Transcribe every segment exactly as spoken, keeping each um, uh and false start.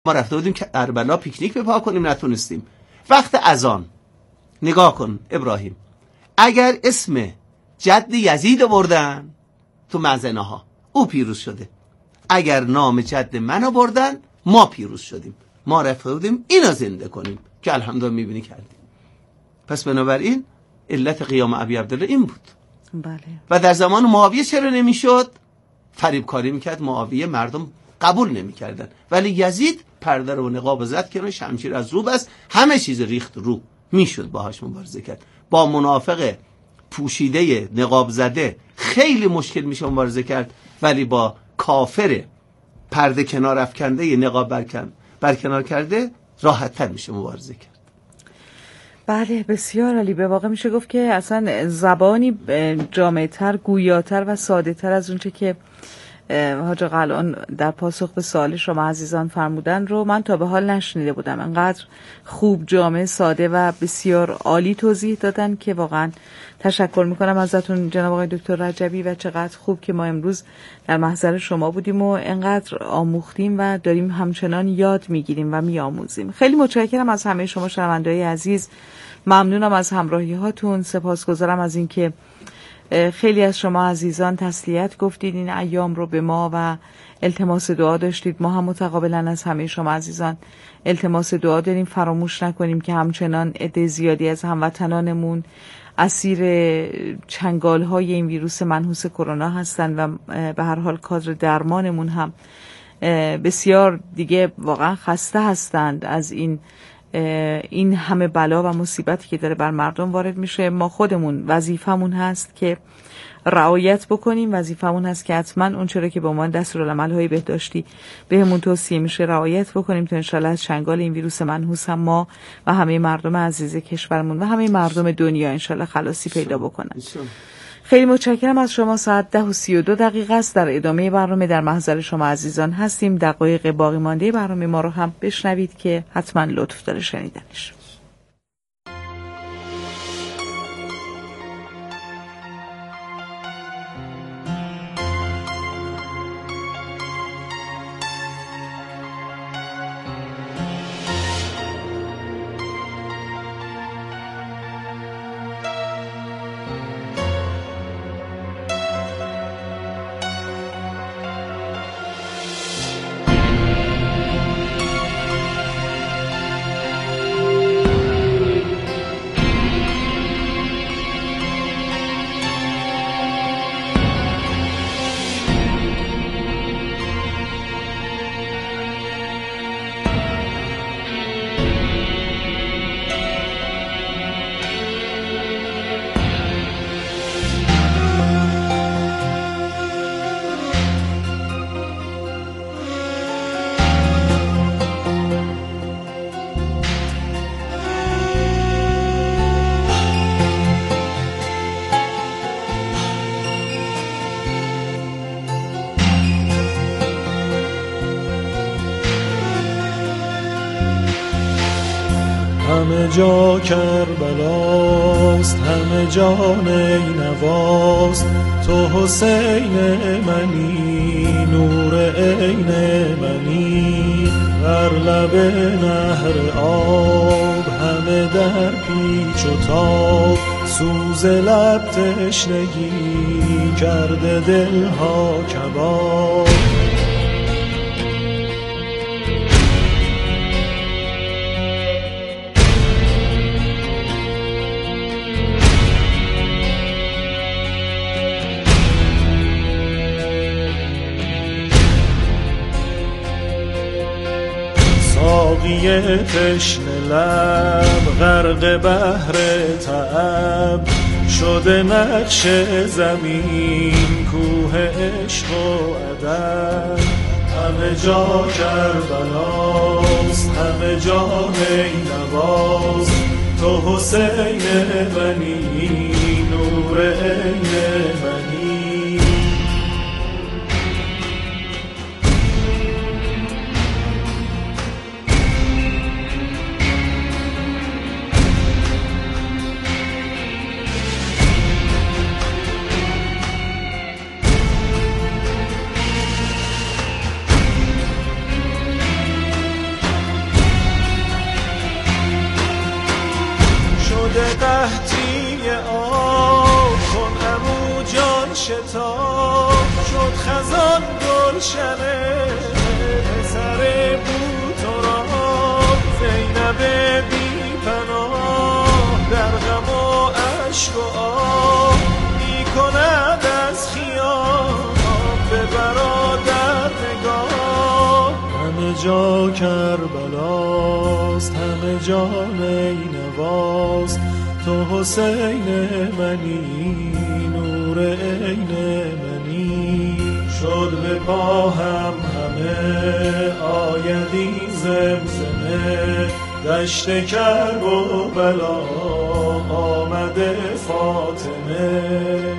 ما رفته بودیم که کربلا پیکنیک بپا کنیم، نتونستیم. وقت اذان نگاه کن ابراهیم، اگر اسم جد یزید بردن تو مزنه ها او پیروز شده، اگر نام جد منو بردن ما پیروز شدیم. ما رفته بودیم اینو زنده کنیم که الحمدلله میبینی کردیم. پس بنابراین علت قیام ابی عبدالله این بود. بله. و در زمان معاویه چرا نمیشد؟ فریب کاری میکرد معاویه، مردم قبول نمیکردن. ولی یزید پرده رو نقاب زد که شمشیر از رو بس، همه چیز ریخت رو، میشد باهاش مبارزه کرد. با منافق پوشیده نقاب زده خیلی مشکل میشه مبارزه کرد، ولی با کافر پرده کنار افکنده نقاب برکن برکنار کرده راحت تر میشه مبارزه کرد. بله بسیار عالی. به واقع میشه گفت که اصلا زبانی جامع‌تر، گویاتر و ساده‌تر از اونچه که حاج آقا الان در پاسخ به سوال شما عزیزان فرمودن رو من تا به حال نشنیده بودم. انقدر خوب، جامع، ساده و بسیار عالی توضیح دادن که واقعا تشکر میکنم ازتون جناب آقای دکتر رجبی و چقدر خوب که ما امروز در محضر شما بودیم و انقدر آموختیم و داریم همچنان یاد میگیریم و میآموزیم. خیلی متشکرم از همه شما شنونده‌های عزیز. ممنونم از همراهی هاتون. سپاسگزارم از اینکه خیلی از شما عزیزان تسلیت گفتید این ایام رو به ما و التماس دعا داشتید. ما هم متقابلا از همه شما عزیزان التماس دعا داریم. فراموش نکنیم که همچنان عده زیادی از هموطنانمون اسیر چنگال‌های این ویروس منحوس کرونا هستند و به هر حال کادر درمانمون هم بسیار دیگه واقعا خسته هستند از این این همه بلا و مصیبتی که داره بر مردم وارد میشه. ما خودمون وظیفمون هست که رعایت بکنیم، وظیفمون هست که حتما اون چرا که به عنوان دستورالعمل های بهداشتی بهمون توصیه میشه رعایت بکنیم تا انشالله از چنگال این ویروس منحوس هم ما و همه مردم عزیز کشورمون و همه مردم دنیا انشالله خلاصی پیدا بکنن. خیلی متشکرم از شما. ساعت ده و سی و دو دقیقه است. در ادامه برنامه در محضر شما عزیزان هستیم. دقایق باقی مانده برنامه ما رو هم بشنوید که حتما لطف داره شنیدنش. همه جا کربلاست، همه جا نینواست، تو حسین منی، نور عین منی. بر لب نهر آب همه در پیچ و تاب، سوز لب تشنگی کرده دلها کباب. ساقی تشنه لب غرق بحر تعب، شده نقش زمین کوه عشق و ادب. همه جا کربلاست، همه جا نینواست، تو حسین منی، نور عین منی. قحطی آب کن عمو جان شتاب شد خزان گلشنه پسر بوتراب زینب بی پناه در غم و عشق و آب می کند از خیام به برادر نگاه. همه جا کربلاست همه جا نینواست تو حسین منی نور عین منی شد به پاهم همه آیدی زمزمه دشت کرب و بلا آمده فاطمه.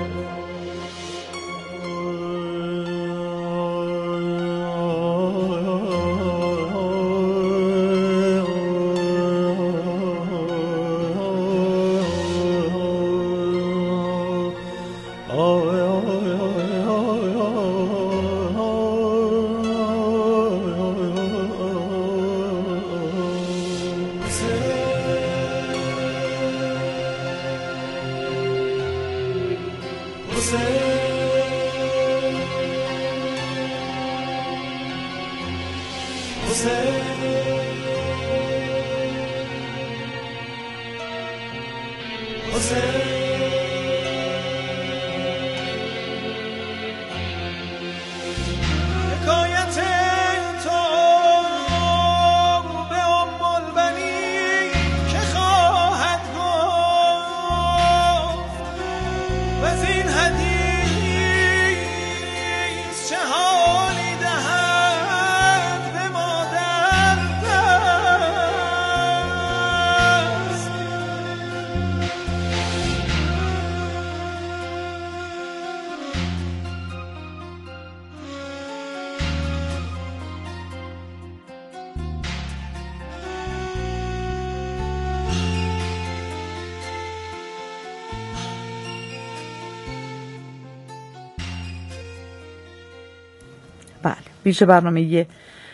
بله، بیش برنامه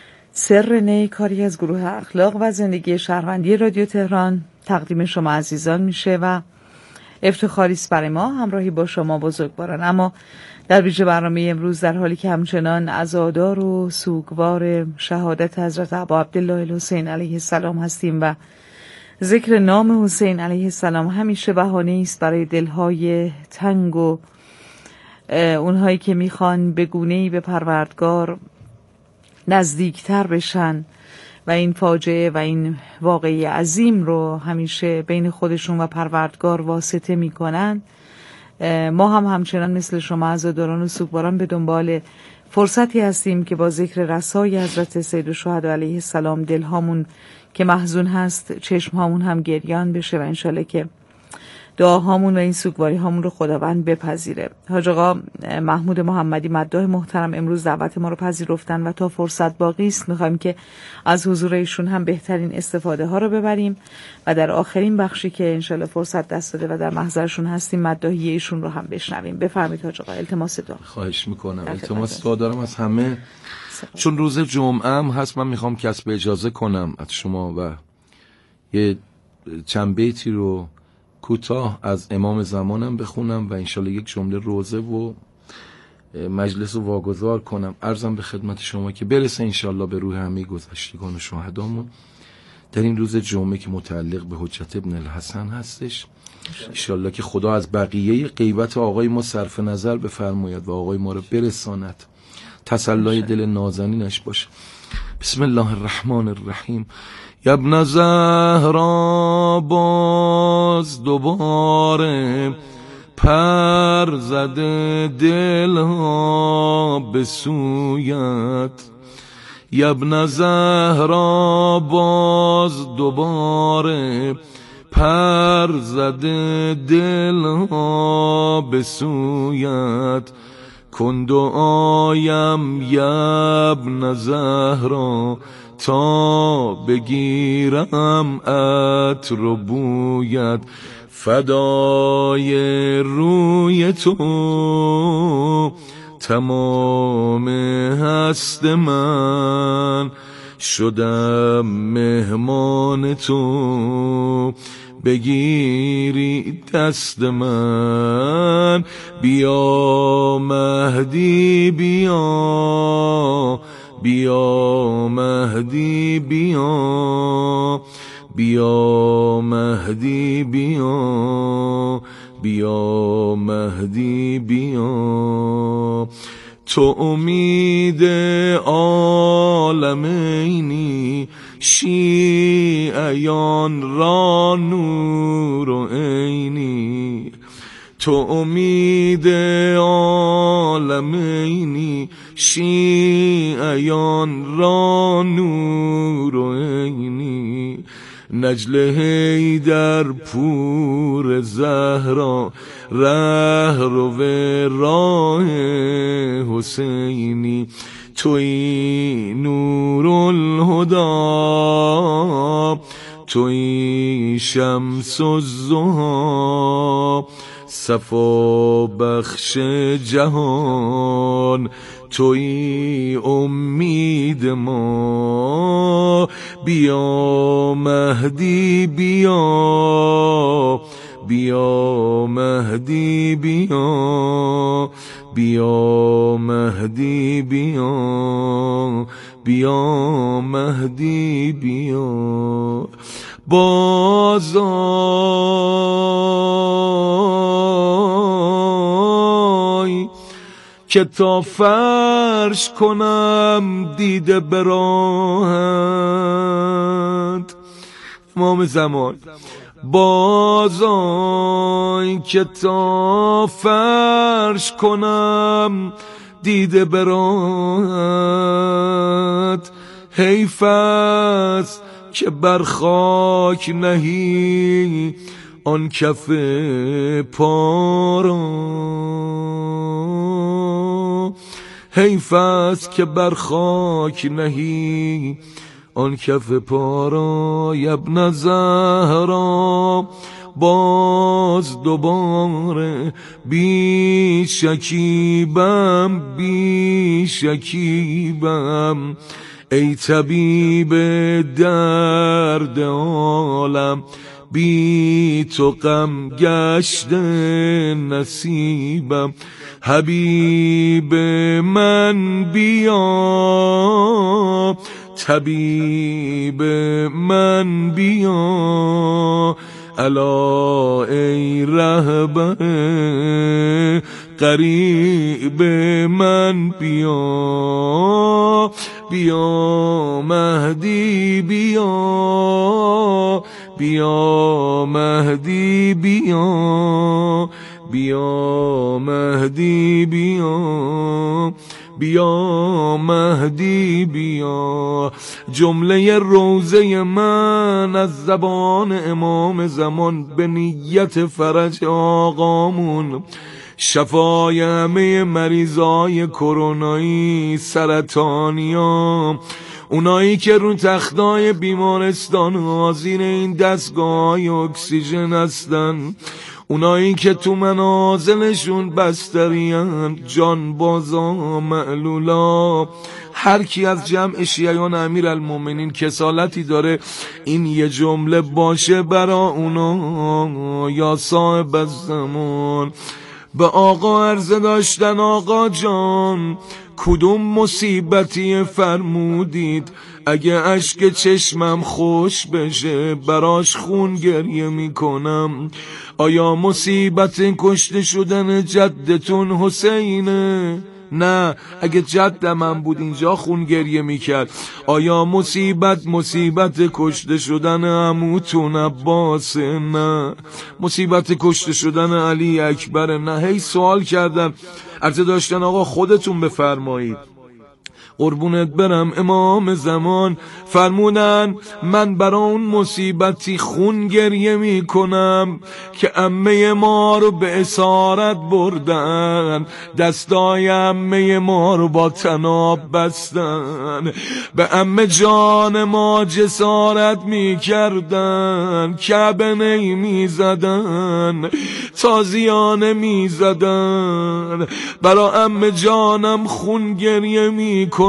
سر نی کاری از گروه اخلاق و زندگی شهروندی رادیو تهران تقدیم شما عزیزان میشه و افتخاری است برای ما همراهی با شما بزرگواران. اما در بیش برنامه امروز در حالی که همچنان عزادار و سوگوار شهادت حضرت ابا عبدالله الحسین علیه السلام هستیم و ذکر نام حسین علیه السلام همیشه بهانه است برای دلهای تنگ و اونهایی که میخوان به گونه‌ای به پروردگار نزدیکتر بشن و این فاجعه و این واقعه عظیم رو همیشه بین خودشون و پروردگار واسطه میکنن. ما هم همچنان مثل شما عزاداران و سوگواران به دنبال فرصتی هستیم که با ذکر رسای حضرت سیدالشهدا علیه السلام دلهامون که محزون هست چشمهامون هم گریان بشه و انشالله که دعاهامون و این سوگواری هامون رو خداوند بپذیره. حاج آقا محمود محمدی مداح محترم امروز دعوت ما رو پذیرفتن و تا فرصت باقی است میخوایم که از حضور ایشون هم بهترین استفاده ها رو ببریم و در آخرین بخشی که انشالله فرصت دست داده و در محضرشون هستیم مداحی ایشون رو هم بشنویم. بفرمایید حاج آقا. التماس دعا. خواهش میکنم. التماس دعا دارم از همه. چون روز جمعه هم هست من میخوام کسب اجازه کنم از شما و یه چند بیتی رو کوتاه از امام زمانم بخونم و انشالله یک جمله روزه و مجلس رو واگذار کنم. عرضم به خدمت شما که برسه انشالله به روح همه گذشتگان و شهدامون در این روز جمعه که متعلق به حجت ابن الحسن هستش. انشالله که خدا از بقیه غیبت آقای ما صرف نظر بفرماید و آقای ما رو برساند، تسلای دل نازنینش باشه. بسم الله الرحمن الرحیم. یا ابن زهرا باز دوباره پر زده دل ها به سویت، یا ابن زهرا باز دوباره پر زده دل ها به سویت، کن دعایم یا ابن زهرا تا بگیرم عطر و بویت، فدای روی تو تمام هست من، شدم مهمان تو بگیری دست من. بیا مهدی بیا، بیا مهدی بیا، بیا مهدی بیا، بیا مهدی بیا. تو امید عالمینی، شیعیان را نور و عینی. تو امید عالمینی، شیعیان را نور و عینی. نجل حیدر پور زهرا، ره رو راه حسینی. توی نور الهدی، توی شمس الضحی، صفا بخش جهان، توی امید ما. بیا مهدی بیا، بیا مهدی بیا، بیا مهدی بیا، بیا مهدی بیا. بازای که تا فرش کنم دیده براهت. امام زمان بازای که تا فرش کنم دیده براهت. حیف است که بر خاک نهی آن کف پا را. حیف است که بر خاک نهی آن کف پا را. ابن زهرا باز دوباره بی شکیبم، بی شکیبم. ای طبیب درد عالم، بی تو غم گشته نصیبم. حبیب من بیا، طبیب من بیا. الا ای رهبر قریب من بیا. بیا مهدی بیا، بیا مهدی بیا، بیا مهدی بیا، بیا مهدی بیا. جمله روزه من از زبان امام زمان به نیت فرج آقامون، شفای همه مریضای کرونایی، سرطانیا، اونایی که رو تختای بیمارستان ها زیر این دستگاه اکسیژن هستن، اونایی که تو منازلشون بسترین، جانبازا، معلولا. هر کی از جمع شیعیان امیرالمومنین کسالتی داره این یه جمله باشه برا اونا. یا صاحب الزمان، به آقا عرضه داشتن آقا جان کدوم مصیبتی فرمودید؟ اگه اشک چشمم خوش بشه براش خون گریه میکنم. آیا مصیبت کشته شدن جدتون حسینه؟ نه، اگه جدم من بود اینجا خون گریه میکرد. آیا مصیبت مصیبت کشته شدن عموتون عباسه؟ نه، مصیبت کشته شدن علی اکبر. نه، هی سوال کردن، عرضه داشتن آقا خودتون بفرمایید. قربونت برم امام زمان فرمودن من برا اون مصیبتی خون گریه می کنم که عمه ما رو به اسارت بردن، دستای عمه ما رو با تناب بستن، به عمه جان ما جسارت می کردن، کعبه نمی زدن، تازیانه می زدن. برا عمه جانم خون گریه می کنم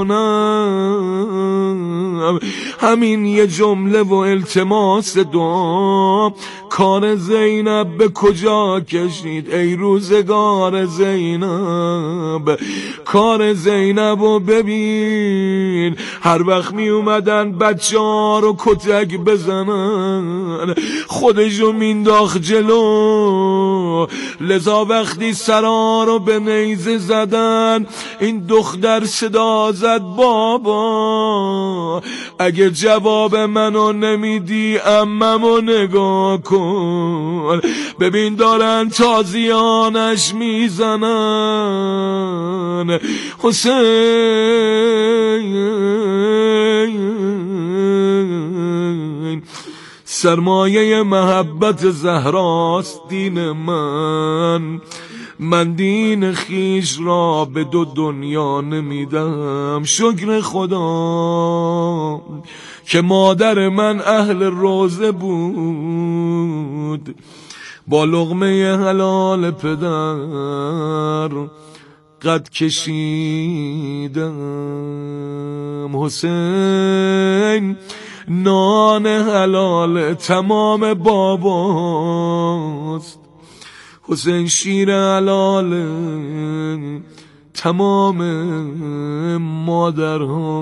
کنم. همین یه جمله و التماس دعا کار زینب به کجا کشید ای روزگار زینب. کار زینب و ببین هر وقت می اومدن بچه ها رو کتک بزنن خودشو مینداخت جلو. لذا وقتی سرا رو به نیزه زدن این دختر صدا زد بابا اگه جواب منو نمیدی عممو نگاه کن ببین دارن تازیانش میزنن. حسین سرمایه محبت زهراست دین من. من دین خیش را به دو دنیا نمیدم. شکر خدا که مادر من اهل روزه بود با لقمه حلال پدر قد کشیدم. حسین نان حلال تمام باباست. حسین شیر حلال تمام مادر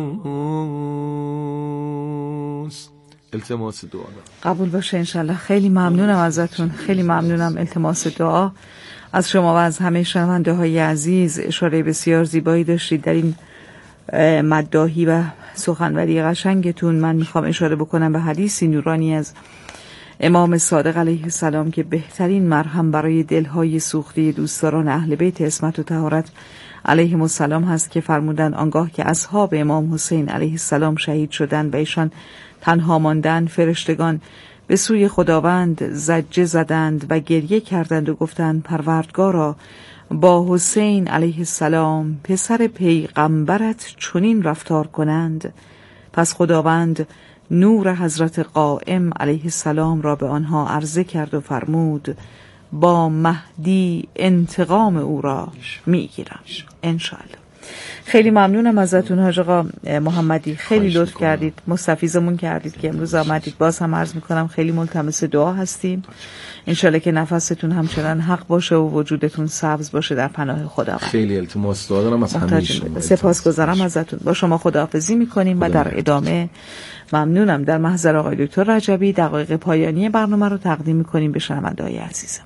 هاست. التماس دعا قبول باشه انشالله. خیلی ممنونم ازتون، خیلی ممنونم. التماس دعا از شما و از همه شنونده های عزیز. اشاره بسیار زیبایی داشتید در این مداحی و سخنوری قشنگتون. من میخوام اشاره بکنم به حدیثی نورانی از امام صادق علیه السلام که بهترین مرهم برای دلهای سوخته دوستداران اهل بیت عصمت و طهارت علیهم السلام هست که فرمودند آنگاه که اصحاب امام حسین علیه السلام شهید شدند و ایشان تنها ماندند فرشتگان به سوی خداوند زجه زدند و گریه کردند و گفتند پروردگارا با حسین علیه السلام پسر پیغمبرت چنین رفتار کنند. پس خداوند نور حضرت قائم علیه السلام را به آنها عرضه کرد و فرمود با مهدی انتقام او را میگیرم انشاءالله. خیلی ممنونم ازتون حاج آقا محمدی، خیلی لطف کردید، مستفیضمون کردید که امروز آمدید. باز هم عرض میکنم خیلی ملتمس دعا هستیم انشالله که نفستون همچنان حق باشه و وجودتون سبز باشه در پناه خداوند. خیلی التماس دعا دارم از همه شما. سپاسگزارم ازتون. با شما خداحافظی میکنیم و در ادامه ممنونم در محضر آقای دکتر رجبی دقایق پایانی برنامه رو تقدیم میکنیم به شنونده‌های عزیزم.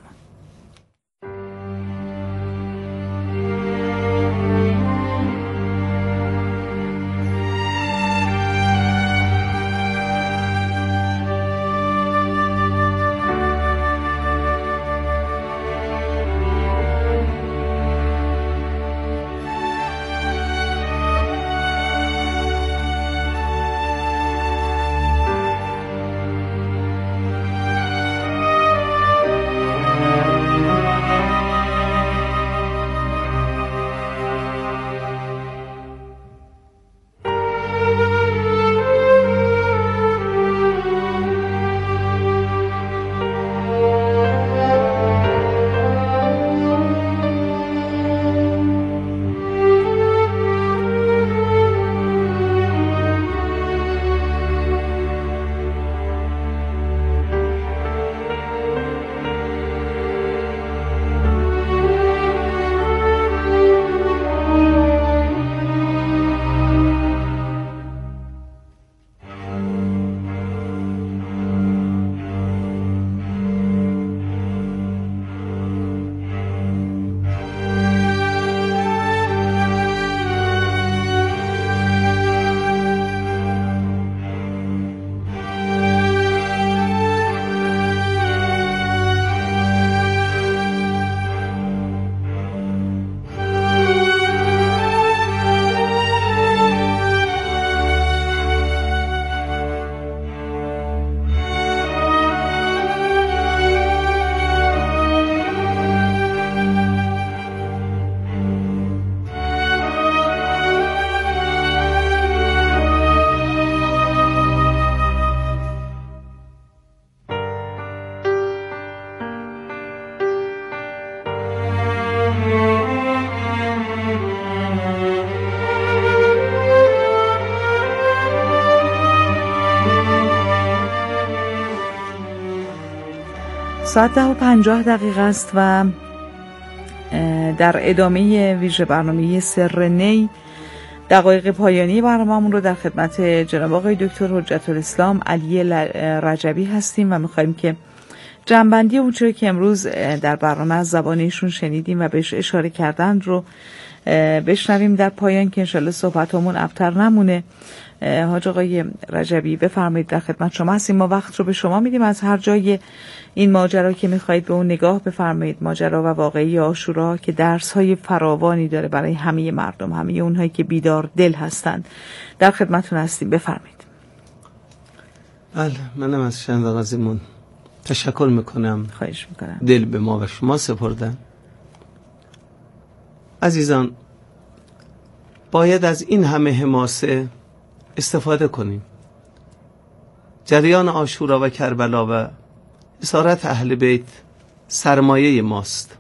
ساعت ده و پنجاه دقیقه است و در ادامه ویژه برنامه سر نی دقایق پایانی برنامه‌مون رو در خدمت جناب آقای دکتر حجت الاسلام علی رجبی هستیم و می‌خوایم که جنبندی اون چیزی که امروز در برنامه از زبان ایشون شنیدیم و بهش اشاره کردن رو بشنویم در پایان که انشالله صحبتامون ابتر نمونه. حاج آقای رجبی بفرمایید، در خدمت شما هستیم. ما وقت رو به شما میدیم، از هر جای این ماجرا که میخواهید به اون نگاه بفرمایید، ماجرا و واقعی عاشورا که درس‌های فراوانی داره برای همه مردم، همه اونهایی که بیدار دل هستند. در خدمتتون هستیم، بفرمایید. بله، منم از شنوندگان عزیزمون تشکر میکنم. خواهش میکنم. دل به ما و شما سپردن. عزیزان، باید از این همه حماسه استفاده کنیم. جریان عاشورا و کربلا و اسارت اهل بیت سرمایه ماست.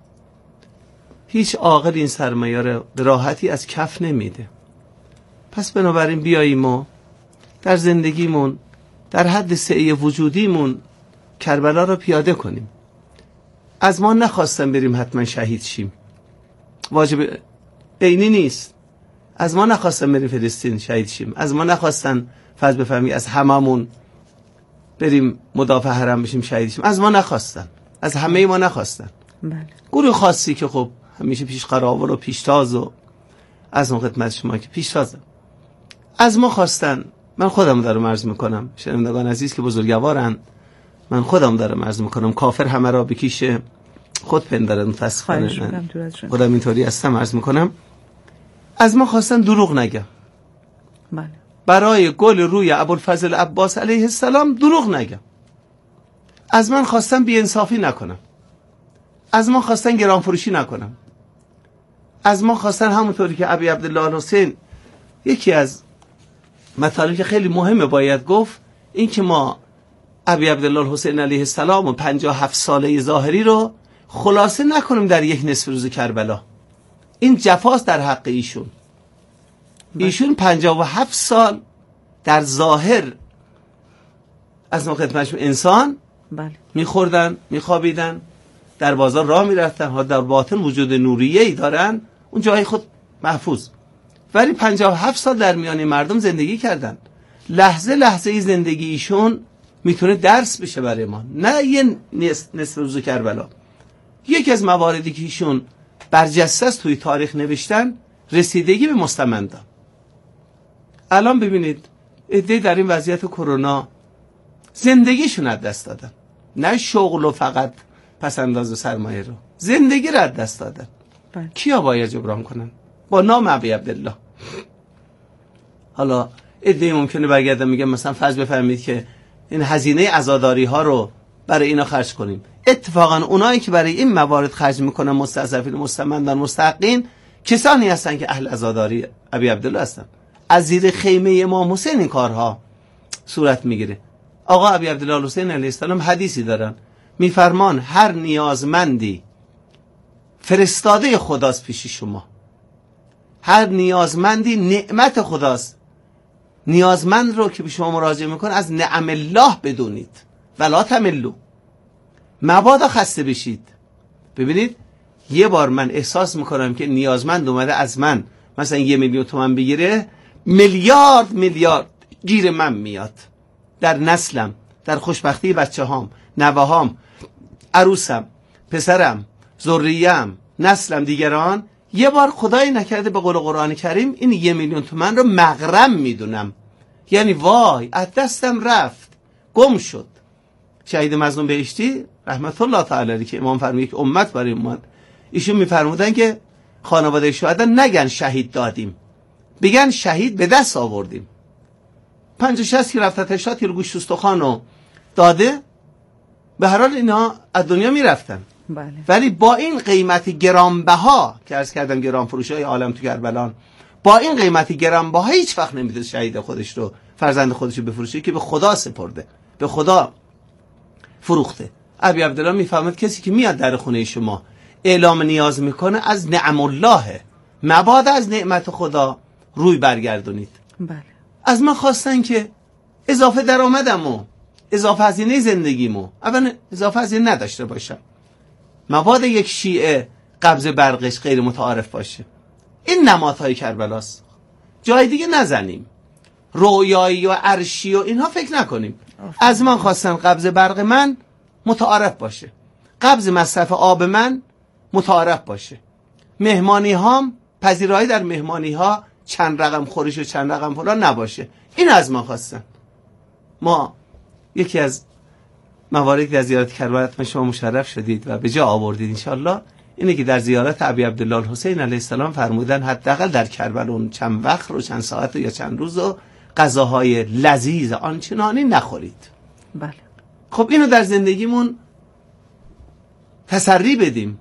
هیچ عاقل این سرمایه را به راحتی از کف نمیده. پس بنابراین بیاییم ما در زندگیمون در حد سعی وجودیمون کربلا را پیاده کنیم. از ما نخواستن بریم حتما شهید شیم، واجب عینی نیست. از ما نخواستن بریم فلسطین شهید شیم، از ما نخواستن فرض بفهمی از هممون بریم مدافع حرم بشیم شهید شیم، از ما نخواستن، از همه ما نخواستن. بله. گروه خاصی که خب همیشه پیش قراول و پیشتاز و از اون خدمت شما که پیشتازم از ما خواستن. من خودم دارم عرض میکنم، شنوندگان عزیز که بزرگوارن، من خودم دارم عرض میکنم، کافر همه را به کیش خود پندارد متاسفانه. خودم اینطوری هستم، عرض میکنم از ما خواستن دروغ نگم. بله. برای گل روی ابوالفضل عباس علیه السلام دروغ نگم. از من خواستن بی‌انصافی نکنم، از ما خواستن گران فروشی نکنم، از ما خواستن همونطوری که ابی عبدالله الحسین، یکی از مطالبی که خیلی مهمه باید گفت این که ما ابی عبدالله الحسین علیه السلام و پنجاه و هفت ساله ظاهری رو خلاصه نکنیم در یک نصف روز کربلا. این جفاست در حق ایشون. ایشون پنجاه و هفت سال در ظاهر از ما خدمتشون انسان بله. میخوردن، میخوابیدن، در بازار راه میرفتن، ها در باطن وجود نوریه‌ای دارن، اون جای خود محفوظ، ولی پنجاه و هفت سال در میان مردم زندگی کردن. لحظه لحظه ای زندگی ایشون میتونه درس بشه برای ما، نه یه نصف, نصف روز کربلا. یکی از مواردی که ایشون برجسته است توی تاریخ نوشتن، رسیدگی به مستمندان. الان ببینید عده‌ای در این وضعیت کرونا زندگیشون از دست دادن، نه شغل و فقط پس انداز سرمایه رو، زندگی رو از دست دادن. بله. کیا باید جبران کنن؟ با نام ابی عبدالله. حالا عده‌ای ممکنه برگردن میگن مثلا فرض بفرمایید که این هزینه عزاداری ها رو برای اینا خرج کنیم. اتفاقا اونایی که برای این موارد خرج میکنن، مستضعفین، مستمندان، مستحقین، کسانی هستن که اهل عزاداری ابی عبدالله هستن. از زیر خیمه امام حسین این کارها صورت میگیره. آقا ابی عبدالله الحسین علیه السلام حدیثی دارن، میفرمان هر نیازمندی فرستاده خداست پیش شما، هر نیازمندی نعمت خداست. نیازمند رو که به شما مراجعه میکنه از نعم الله بدونید، ولا تملو، مبادا خسته بشید. ببینید یه بار من احساس میکنم که نیازمند اومده از من مثلا یه میلیون تومان بگیره، میلیارد میلیارد گیر من میاد، در نسلم، در خوشبختی بچه هام، نوه هام، عروسم، پسرم، ذریه‌ام، نسلم، دیگران. یه بار خدایی نکرده به قول قرآن کریم این یه میلیون تومان رو مغرم میدونم، یعنی وای از دستم رفت، گم شد. شهید مظلوم بهشتی رحمت الله تعالی علیه که امام فرمود که امت برای امت، ایشون میفرمودن که خانواده شهدا نگن شهید دادیم، بگن شهید به دست آوردیم. پنجاه شصت کیلو هفتاد هشتاد کیلو گوشت استخوان داده، به هر حال اینا از دنیا میرفتن. بله. ولی با این قیمت گرانبها که عرض کردم گران فروشای عالم تو کربلان، با این قیمت گرانبها هیچ وقت نمیده شهید خودش رو، فرزند خودش رو بفروشه که به خدا سپرده، به خدا فروخته. ابی عبدالله میفهمد کسی که میاد در خونه شما اعلام نیاز میکنه از نعم الله، مبادا از نعمت خدا روی برگردونید. بله. از من خواستن که اضافه درآمدمو، اضافه هزینه زندگیمو اولا اضافه هزینه نداشته باشم، مواد یک شیعه قبض برقش غیر متعارف باشه. این نمادهای کربلاست، جای دیگه نزنیم، رویایی و عرشی و اینها فکر نکنیم. از من خواستن قبض برق من متعارف باشه، قبض مصرف آب من متعارف باشه، مهمانی هام پذیرایی در مهمانی ها چند رقم خورش و چند رقم فلان نباشه. این از ما خواستن. ما یکی از مواردی در زیارت کربلا حتما شما مشرف شدید و به جا آوردید انشالله، اینه که در زیارت ابی عبدالله الحسین علیه السلام فرمودن حداقل در کربلا اون چند وقت رو چند ساعت یا چند روز رو غذاهای لذیذ آنچنانی نخورید. بله. خب اینو در زندگیمون تسری بدیم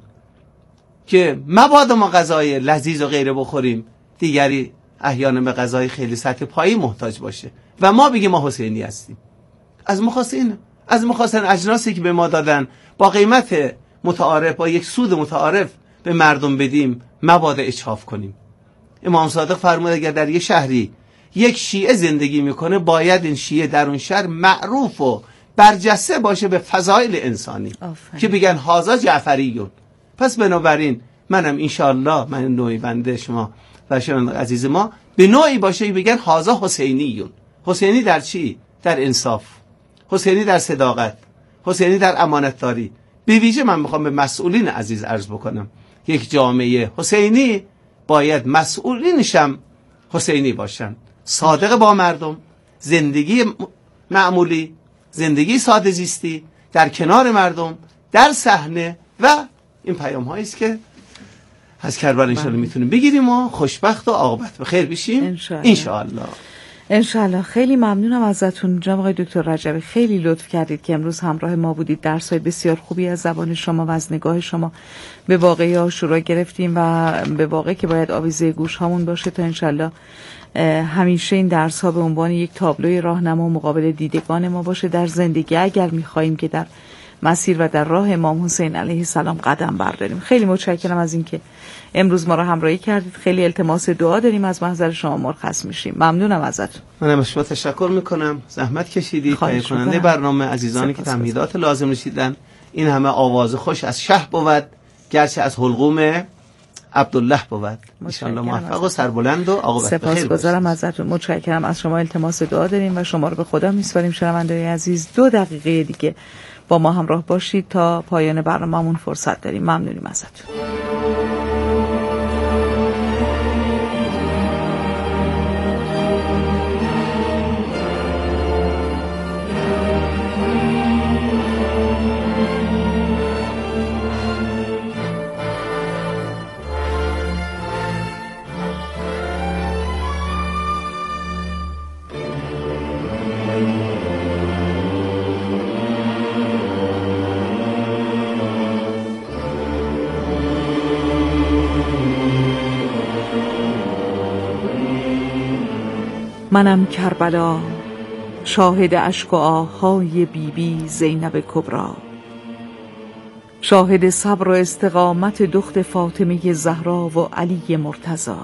که مبادا ما غذای لذیذ و غیره بخوریم، دیگری احیانا به غذای خیلی سطح پایین محتاج باشه و ما بگیم ما حسینی هستیم. از مخواستین از مخواستن اجناسی که به ما دادن با قیمت متعارف، با یک سود متعارف به مردم بدیم، مبادا اجحاف کنیم. امام صادق فرمود اگر در یک شهری یک شیعه زندگی میکنه، باید این شیعه در اون شهر معروف و برجسته باشه به فضایل انسانی آفره. که بگن هازا جعفریون. پس بنابراین منم انشاءالله، من نوعی بنده شما و شما عزیز ما به نوعی باشه که بگن هازا حسینیون. حسینی در چی؟ در انصاف، حسینی در صداقت، حسینی در امانتداری. به ویژه من میخوام به مسئولین عزیز عرض بکنم، یک جامعه حسینی باید مسئولینشم حسینی باشن، صادق با مردم، زندگی معمولی، زندگی ساده زیستی در کنار مردم، در صحنه. و این پیام هایی است که از کربلا ان شاءالله میتونیم بگیریم و خوشبخت و عاقبت به خیر بشیم ان شاء الله. ان شاء الله. خیلی ممنونم ازتون جناب آقای دکتر رجبی، خیلی لطف کردید که امروز همراه ما بودید. درس‌های بسیار خوبی از زبان شما و از نگاه شما به واقعه عاشورا گرفتیم و به واقعه که باید آویزه گوش هامون باشه تا ان شاء الله همیشه این درس ها به عنوان یک تابلوی راهنما مقابل دیدگان ما باشه در زندگی، اگر می‌خوایم که در مسیر و در راه امام حسین علیه السلام قدم برداریم. خیلی متشکرم از اینکه امروز ما را همراهی کردید. خیلی التماس دعا داریم، از محضر شما مرخص میشیم. ممنونم ازتون. منم از شما تشکر میکنم، زحمت کشیدید. تهیه کننده برنامه عزیزانی که تمهیدات لازم رسیدن. این همه آواز خوش از شه بود، گرچه از حلقوم عبدالله بود. ان شاء الله موفق و سربلند و عاقبت بخیر. سپاسگزارم ازتون، متشکرم. از شما التماس دعا داریم و شما رو به خدا میسپاریم. شنونده‌های عزیز، دو دقیقه دیگه با ما همراه باشید تا پایان برنامه‌مون فرصت داریم. ممنونیم ازتون. منم کربلا، شاهد اشک و آهای بی بی زینب کبرا، شاهد صبر و استقامت دخت فاطمه زهرا و علی مرتضی.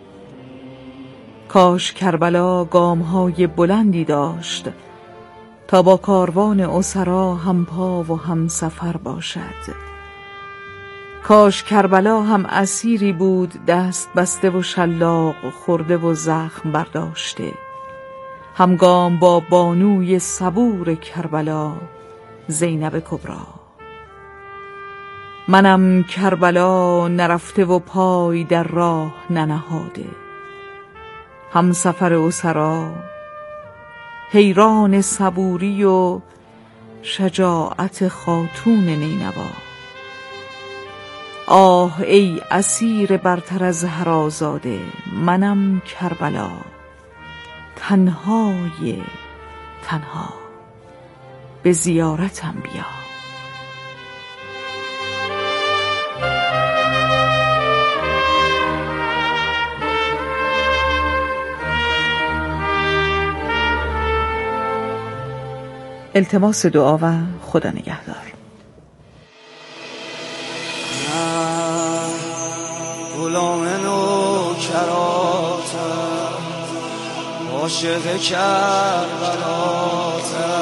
کاش کربلا گامهای بلندی داشت تا با کاروان اسرا هم پا و هم سفر باشد. کاش کربلا هم اسیری بود دست بسته و شلاق خورده و زخم برداشته، همگام با بانوی صبور کربلا زینب کبرا. منم کربلا نرفته و پای در راه ننهاده، هم سفر اسرا حیران صبوری و شجاعت خاتون نینوا. آه ای اسیر برتر از هرازاده، منم کربلا تنهای تنها، به زیارتم بیا. التماس دعا و خدا نگهدار. غلام نوکراتم، عاشق کربلاتم،